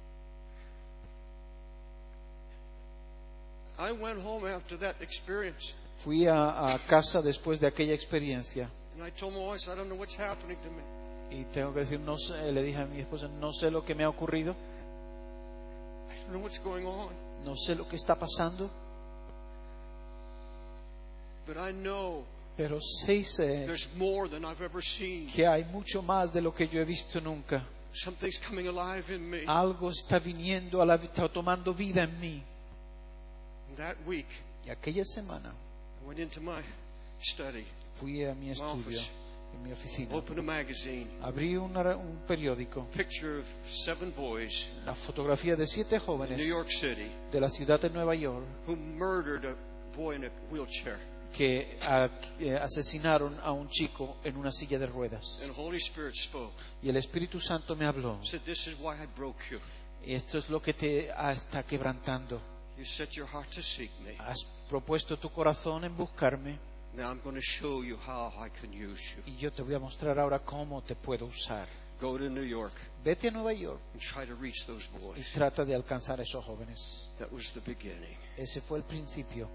I went home after that experience. Fui a casa después de aquella experiencia. And I told my wife, I don't know what's happening to me. Y tengo que decir, no sé, le dije a mi esposa, no sé lo que me ha ocurrido. I don't know what's going on. No sé lo que está pasando. But I know Pero sí sé there's more than I've ever seen. Que hay mucho más de lo que yo he visto nunca. Something's coming alive in me. Algo está viniendo, está tomando vida en mí. And that week, y aquella semana I went into my study, fui a mi estudio, en mi oficina. Open a magazine. Abrí un periódico. Picture of 7 boys. La fotografía de 7 jóvenes. New York City. De la ciudad de Nueva York. Who murdered a boy in a wheelchair. Que asesinaron a un chico en una silla de ruedas. And the Holy Spirit spoke. Y el Espíritu Santo me habló. Said, "This is why I broke you." Y esto es lo que te está quebrantando. You set your heart to seek me. Has propuesto tu corazón en buscarme. Now I'm going to show you how I can use you. Y yo te voy a mostrar ahora cómo te puedo usar. Go to New York. Vete a Nueva York. And try to reach those boys. Y trata de alcanzar a esos jóvenes. That was the beginning. Ese fue el principio.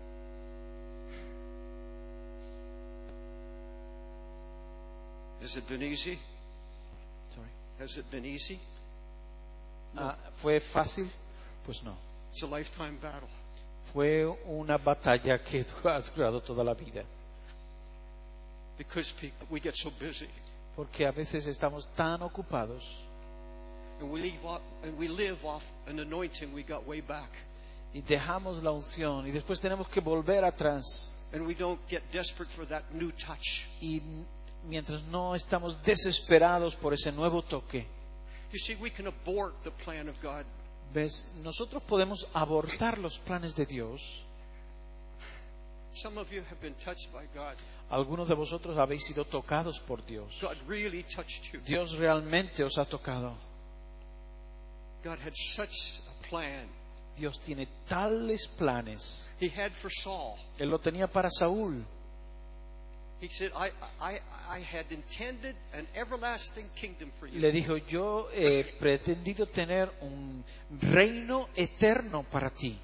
Has it been easy? Sorry. Has it been easy? No. ¿Fue fácil? Pues no. It's a lifetime battle. Fue una batalla que ha durado toda la vida. Because we get so busy. Porque a veces estamos tan ocupados. And we live off an anointing we got way back. Y dejamos la unción y después tenemos que volver atrás. And we don't get desperate for that new touch. Y mientras no estamos desesperados por ese nuevo toque. You see, we can abort the plan of God. ¿Ves? Nosotros podemos abortar los planes de Dios. Some of you have been touched by God. Algunos de vosotros habéis sido tocados por Dios. God really touched you. Dios realmente os ha tocado. God had such a plan. Dios tiene tales planes. He had for Saul. Él lo tenía para Saúl. He said, I had intended an everlasting kingdom for you. Le dijo, yo he pretendido tener un reino eterno para ti.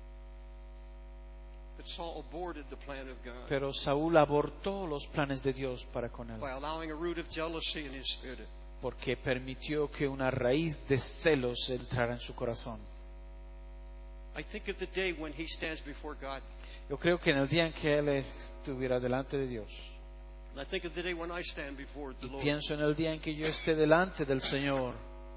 But Saul aborted the plan of God. Pero Saúl abortó los planes de Dios para con él. By allowing a root of jealousy in his spirit. Porque permitió que una raíz de celos entrara en su corazón. I think of the day when he stands before God. Yo creo que en el día en que él estuviera delante de Dios. I think of the day when I stand before the Lord. Pienso en el día en que yo esté delante del Señor.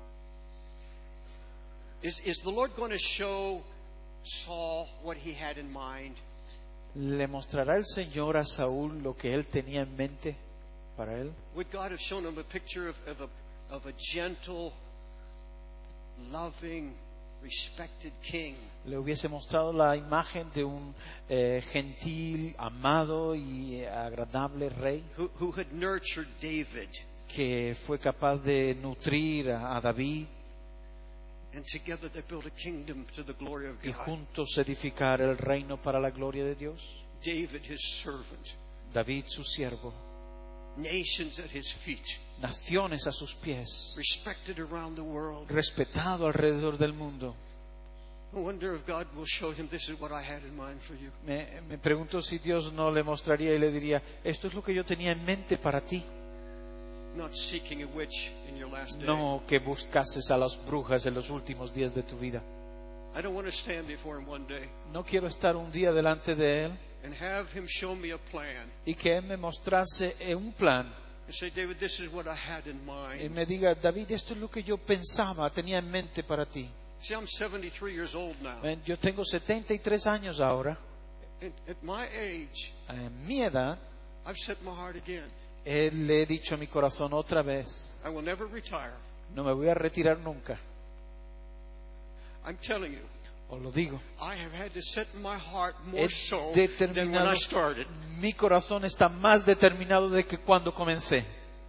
Is the Lord going to show Saul what he had in mind? ¿Le mostrará el Señor a Saúl lo que él tenía en mente para él? Would God have shown him a picture of a gentle, loving, respected king? Le hubiese mostrado la imagen de un gentil, amado y agradable rey who had nurtured David, que fue capaz de nutrir a David, and together they built a kingdom to the glory of God. Y juntos edificar el reino para la gloria de Dios. David, his servant, David su siervo, nations at his feet, naciones a sus pies, respected around the world, respetado alrededor del mundo. I wonder if God will show him, this is what I had in mind for you. Me pregunto si Dios no le mostraría y le diría, esto es lo que yo tenía en mente para ti. Not seeking a witch in your last day. No que buscases a las brujas en los últimos días de tu vida. I don't want to stand before him one day. No quiero estar un día delante de él and have him show me a plan. Y que él me mostrase un plan. And say, David, this is what I had in mind. Y me diga, David, esto es lo que yo pensaba, tenía en mente para ti. See, I'm 73 years old now. Yo tengo 73 años ahora. At my age, en mi edad, I've set my heart again. Le he dicho a mi corazón otra vez, I will never retire. No me voy a retirar nunca. I'm telling you, os lo digo. I have had to set my heart more so than when I started. Mi corazón está más determinado de que cuando comencé.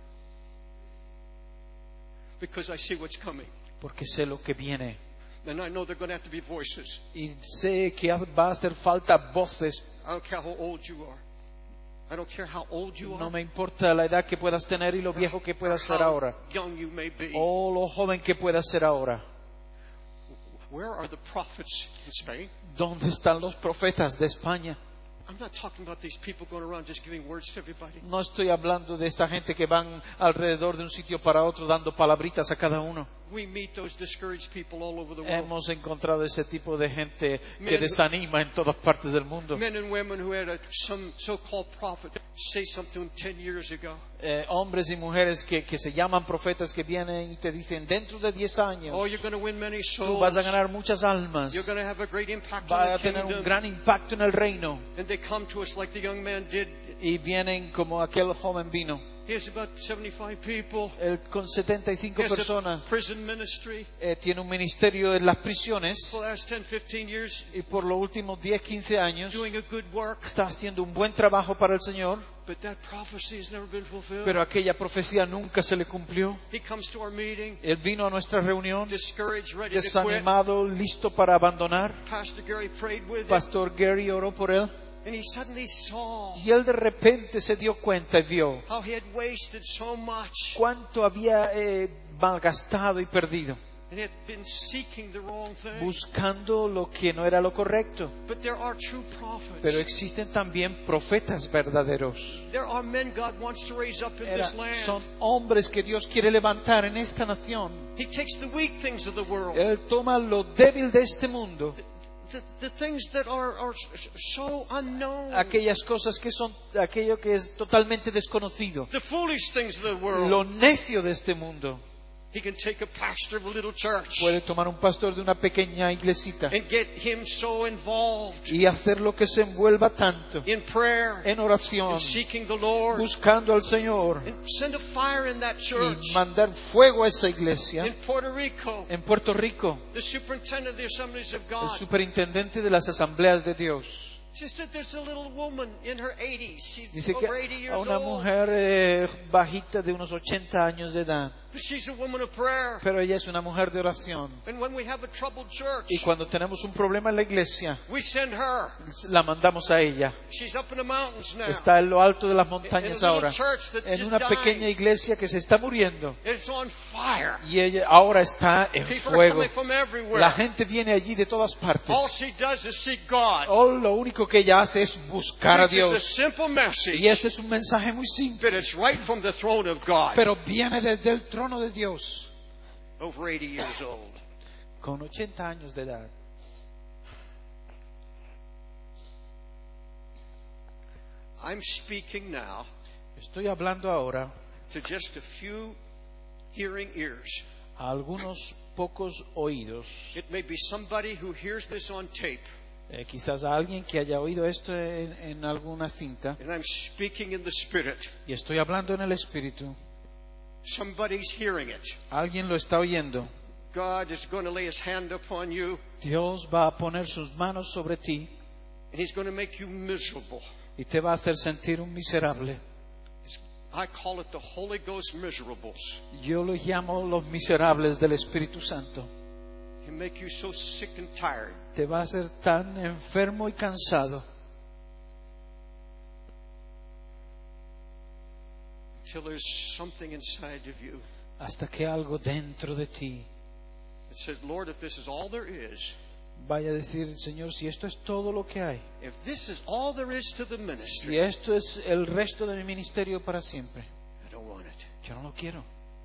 Because I see what's coming. Porque sé lo que viene. And I know there are going to have to be voices. Y sé que va a hacer falta voces. I don't care how old you are. I don't care how old you are. No me importa la edad que puedas tener y lo viejo que puedas ser ahora. Young you may be. O lo joven que puedas ser ahora. Where are the prophets in Spain? ¿Dónde están los profetas de España? I'm not talking about these people going around just giving words to everybody. No estoy hablando de esta gente que van alrededor de un sitio para otro dando palabritas a cada uno. We meet those discouraged people all over the world. Hemos encontrado ese tipo de gente que desanima en todas partes del mundo. Men and women who had some so-called prophet say something 10 years ago. Hombres y mujeres que se llaman profetas que vienen y te dicen dentro de 10 años you're going to win many souls. Tú vas a ganar muchas almas. You're going to have a great impact vas a tener un gran impacto en el reino. And they come to us like the young man did. Y vienen como aquel joven vino. He has about 75 people. Él con 75 personas. Prison ministry. Tiene un ministerio en las prisiones. For the last 10, 15 years, y por los últimos 10, 15 años doing a good work. Está haciendo un buen trabajo para el Señor. But that prophecy has never been fulfilled. Pero aquella profecía nunca se le cumplió. He comes to our meeting, Él vino a nuestra reunión discouraged, ready desanimado, to quit. Listo para abandonar. Pastor Gary prayed with Pastor Gary oró por él. And he suddenly saw y él de repente se dio cuenta y vio how he had wasted so much. Cuánto había malgastado y perdido. And he had been seeking the wrong thing. Buscando lo que no era lo correcto. But there are true prophets. Pero existen también profetas verdaderos. There are men God wants to raise up in this land. Son hombres que Dios quiere levantar en esta nación. He takes the weak things of the world. Él toma lo débil de este mundo. The things that are so unknown. Aquellas cosas que son aquello que es totalmente desconocido. The foolish things of the world. Lo necio de este mundo. He can take a pastor of a little church. Puede tomar un pastor de una pequeña iglesita. And get him so involved. Y hacerlo que se envuelva tanto. In prayer. En oración. In seeking the Lord. Buscando al Señor. And send a fire in that church. Y mandar fuego a esa iglesia. In Puerto Rico. En Puerto Rico. The superintendent of the Assemblies of God. El superintendente de las asambleas de Dios. There's a little woman in her 80s. She's Dice over 80 que years a una old. mujer bajita de unos 80 años de edad. But she's a woman of prayer. Pero ella es una mujer de oración. And when we have a troubled church, y cuando tenemos un problema en la iglesia, we send her. La mandamos a ella. She's up in the mountains now. Está en lo alto de las montañas ahora. En una pequeña iglesia que se está muriendo. It's on fire. Y ella ahora está en fuego. From la gente viene allí de todas partes. All she does is seek God. Lo único que ella hace es buscar a Dios. A simple message, y este es un mensaje muy simple. But it's right from the throne of God. Pero viene desde el trono de Dios. Over 80 years old. Con 80 años de edad. I'm speaking now. Estoy hablando ahora. To just a few hearing ears. A algunos pocos oídos. It may be somebody who hears this on tape. Quizás a alguien que haya oído esto en alguna cinta. And I'm speaking in the Spirit. Y estoy hablando en el Espíritu. Somebody's hearing it. Alguien lo está oyendo. God is going to lay his hand upon you. Dios va a poner sus manos sobre ti. And he's going to make you miserable. Y te va a hacer sentir un miserable. I call it the Holy Ghost miserables. Yo los llamo los miserables del Espíritu Santo. He'll make you so sick and tired. Te va a hacer tan enfermo y cansado. Till there's something inside of you. Hasta que algo dentro de ti. It says, Lord, if this is all there is. Vaya a decir, Señor, si esto es todo lo que hay. If this is all there is to the ministry. Si esto es el resto de mi ministerio para siempre. I don't want it. Yo no lo quiero.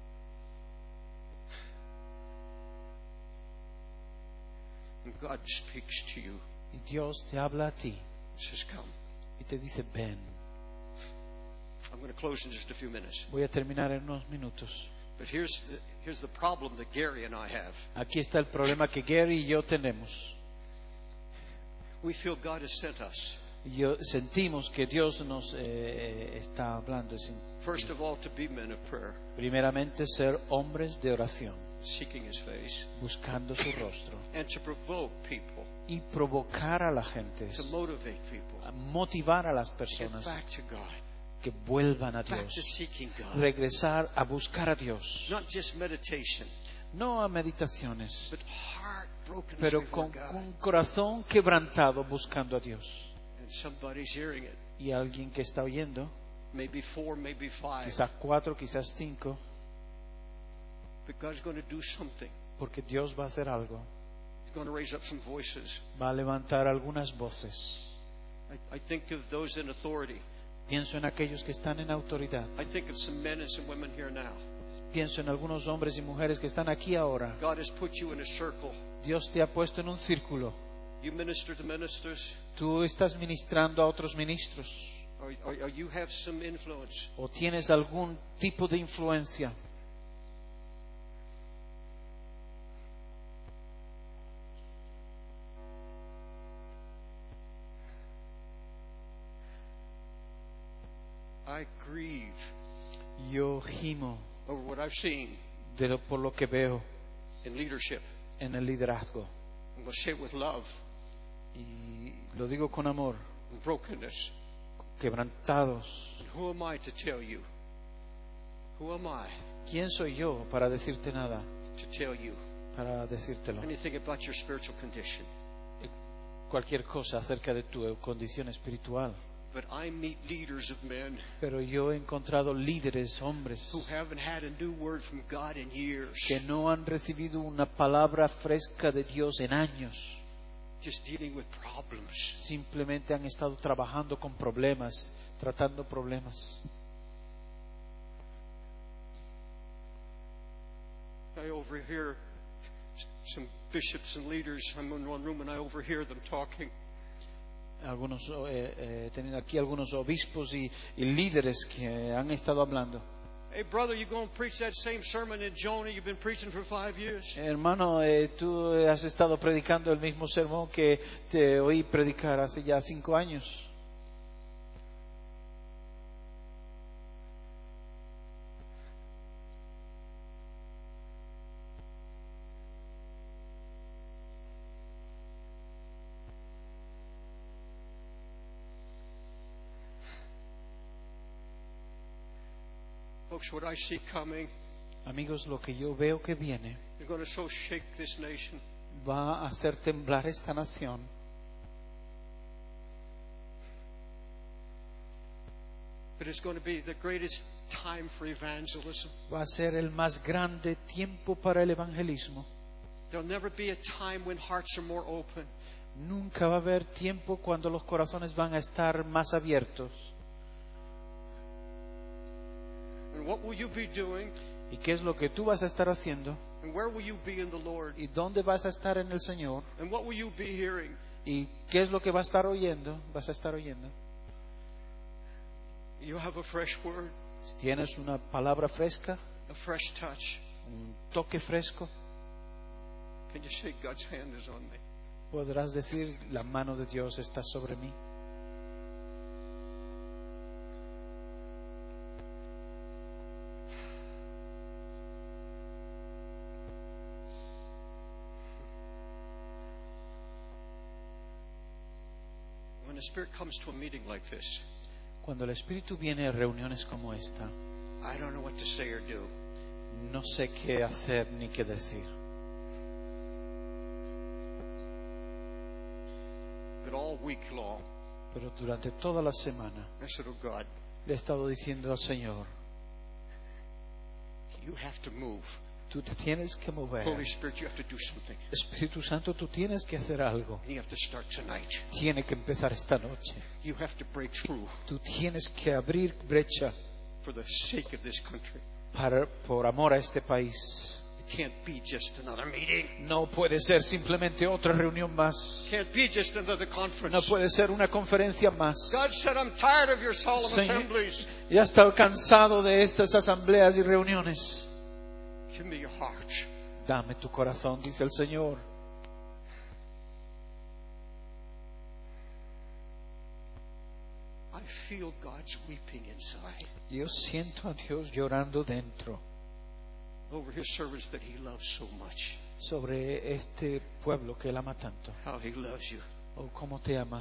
And God speaks to you. Y Dios te habla a ti. He says, come. Y te dice, ven. I'm going to close in just a few minutes. Voy a terminar en unos minutos. But here's the problem that Gary and I have. Aquí está el problema que Gary y yo tenemos. We feel God has sent us. Sentimos que Dios nos está hablando. First of all, to be men of prayer. Primeramente, ser hombres de oración. Seeking His face. Buscando su rostro. And to provoke people. Y provocar a la gente. To motivate people. A motivar a las personas. Get back to God. Que vuelvan a Dios. Regresar a buscar a Dios. No a meditaciones, pero con un corazón quebrantado buscando a Dios. Y alguien que está oyendo, quizás 4, quizás 5, porque Dios va a hacer algo. Va a levantar algunas voces. Pienso en aquellos que están en autoridad. Pienso en algunos hombres y mujeres que están aquí ahora. Dios te ha puesto en un círculo. Tú estás ministrando a otros ministros. O tienes algún tipo de influencia. Yo gimo over what I've seen por lo que veo in leadership. En el liderazgo. I'm going to say it with love. Y lo digo con amor. And brokenness. Quebrantados. And who am I to tell you? Who am I? ¿Quién soy yo para decirte nada? To tell you. Para decírtelo. Anything about your spiritual condition. Cualquier cosa acerca de tu condición espiritual. But I meet leaders of men. Pero yo he encontrado líderes, hombres, who haven't had a new word from God in years. Que no han recibido una palabra fresca de Dios en años. Just dealing with problems. Simplemente han estado trabajando con problemas, tratando problemas. I overhear some bishops and leaders. I'm in one room and I overhear them talking. Teniendo aquí algunos obispos y líderes que han estado hablando. Hey brother, you going to preach that same sermon in Jonah you've been preaching for 5 years? Hermano, tú has estado predicando el mismo sermón que te oí predicar hace ya 5 años. Folks, what I see coming, amigos, lo que yo veo que viene you're going to so shake this nation. Va a hacer temblar esta nación. But it's going to be the greatest time for evangelism. Va a ser el más grande tiempo para el evangelismo. There'll never be a time when hearts are more open. Nunca va a haber tiempo cuando los corazones van a estar más abiertos. And what will you be doing? ¿Y qué es lo que tú vas a estar haciendo? And where will you be in the Lord? ¿Y dónde vas a estar en el Señor? And what will you be hearing? ¿Y qué es lo que vas a estar oyendo? Vas a estar oyendo. You have a fresh word. Si tienes una palabra fresca, a fresh touch. Un toque fresco. Can you say God's hand is on me? Podrás decir, la mano de Dios está sobre mí. When the Spirit comes to a meeting like this, cuando el Espíritu viene a reuniones como esta, I don't know what to say or do. No sé qué hacer ni qué decir. But all week long, pero durante toda la semana, I said, oh God, le he estado diciendo al Señor, you have to move. Tú te tienes que mover. Holy Spirit, you have to do something. Espíritu Santo, tú tienes que hacer algo. And you have to start tonight. Tiene que empezar esta noche. You have to break through. Tú tienes que abrir brecha. For the sake of this country. Por amor a este país. It can't be just another meeting. No puede ser simplemente otra reunión más. Can't be just another conference. No puede ser una conferencia más. God said, I'm tired of your solemn assemblies. Ya estoy cansado de estas asambleas y reuniones. Give me your heart. Dame tu corazón, dice el Señor. I feel God's weeping inside. Yo siento a Dios llorando dentro. Over his servants that he loves so much. Sobre este pueblo que él ama tanto. How he loves you. Oh, cómo te ama.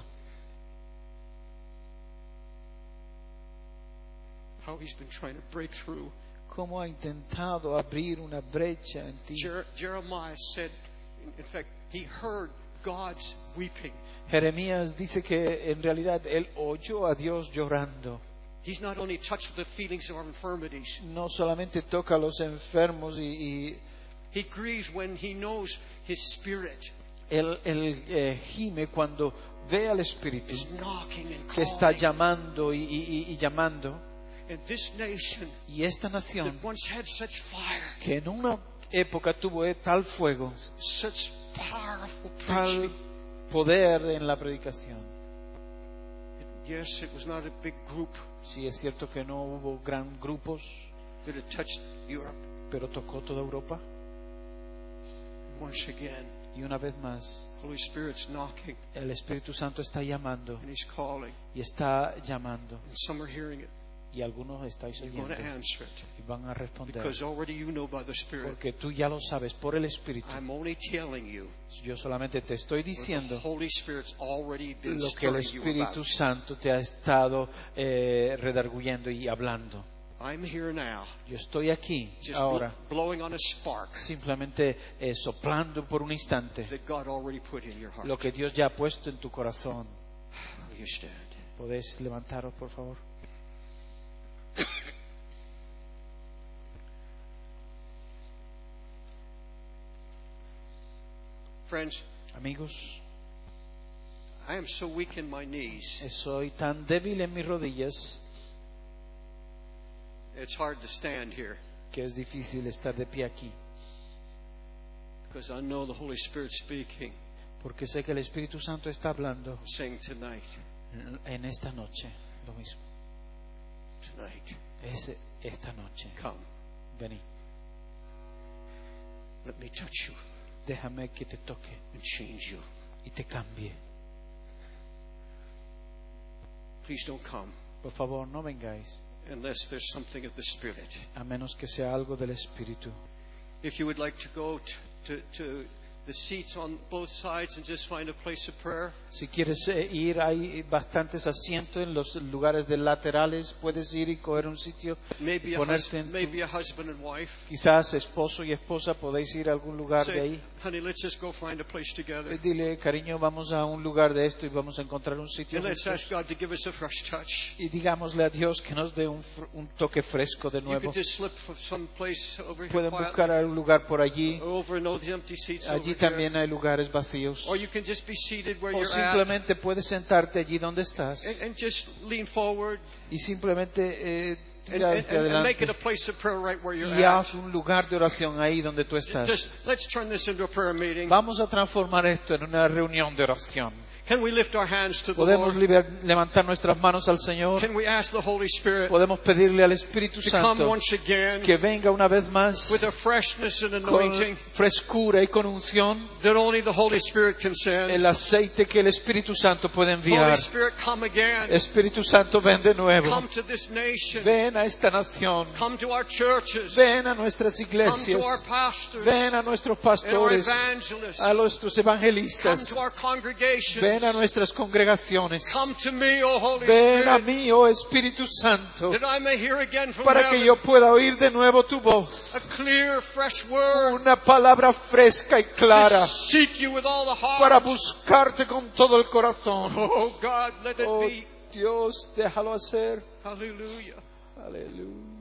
How he's been trying to break through. Cómo ha intentado abrir una brecha en ti. Jeremiah said, in fact, he heard God's weeping. Jeremías dice que en realidad él oyó a Dios llorando. He's not only touched with the feelings of our infirmities. No solamente toca a los enfermos y he grieves when he knows his spirit. Él gime cuando ve al Espíritu que está llamando y llamando. And this nation, y esta nación that once had such fire, que en una época tuvo tal fuego, such powerful tal poder en la predicación. Yes, it was not a big group. Sí, es cierto que no hubo gran grupos, but it touched Europe. Pero tocó toda Europa. Once again, y una vez más, Holy Spirit's knocking. El Espíritu Santo está llamando. And he's calling. Y está llamando. And some are hearing it. Y algunos estáis You're oyendo going to answer it. y van a responder. Because already you know by the Spirit. Porque tú ya lo sabes por el Espíritu. I'm only telling you. Yo solamente te estoy diciendo Holy Spirit's already been lo que el Espíritu Santo te ha estado redarguyendo y hablando. I'm here now, yo estoy aquí just ahora, blowing on a spark simplemente soplando por un instante that God already put in your heart. lo que Dios ya ha puesto en tu corazón. Will you stand? ¿Podéis levantaros, por favor? Friends, amigos, I am so weak in my knees. Soy tan débil en mis rodillas. It's hard to stand here. Que es difícil estar de pie aquí. Because I know the Holy Spirit speaking. Porque sé que el Espíritu Santo está hablando. Saying tonight. En esta noche, lo mismo. Tonight. Esta noche. Come. Vení. Let me touch you. Déjame que te toque. And change you. Y te cambie. Please don't come. Por favor, no vengáis. Unless there's something of the Spirit. A menos que sea algo del Espíritu. If you would like to go to the seats on both sides and just find a place of prayer. Si quieres ir, hay bastantes asientos en los lugares de laterales. Puedes ir y coger un sitio y ponerte en maybe a husband and wife. Quizás esposo y esposa podéis ir a algún lugar de ahí. Honey, let's just go find a place together. Dile, cariño, vamos a un lugar de esto y vamos a encontrar un sitio. And let's ask God to give us a fresh touch. Y digámosle a Dios que nos dé un toque fresco de nuevo. You could just slip from some place over here. Pueden buscar un lugar por allí. Over in those empty seats allí over también here. Hay lugares vacíos. Or you can just be seated where o you're simplemente puedes sentarte allí donde estás. And just lean forward. Y simplemente tira hacia adelante. Make it a place of prayer right where you're y haz un lugar de oración ahí donde tú estás. Let's turn this into a prayer meeting. Vamos a transformar esto en una reunión de oración. Can we lift our hands to the Podemos Lord? levantar nuestras manos al Señor. Can we ask the Holy Spirit Podemos pedirle al Espíritu to Santo come once again que venga una vez más with a freshness and con anointing frescura y con unción, that only the Holy Spirit can send. El aceite que el Espíritu Santo puede enviar. Holy Spirit, come again. Espíritu Santo, ven de nuevo. Come to this nation. Ven a esta nación. Come to our churches. Ven a nuestras iglesias. Come to our pastors. Ven a nuestros pastores. And our evangelists. A nuestros evangelistas. Come to our congregations. Ven a nuestras congregaciones. Come to me, O Holy Ven Spirit, a mí, oh Espíritu Santo, that I may hear again from para que yo pueda oír de nuevo tu voz. A clear, fresh word. Una palabra fresca y clara. To seek you with all the heart. Para buscarte con todo el corazón. Oh God, let it be. Dios, déjalo hacer. Hallelujah. Aleluya.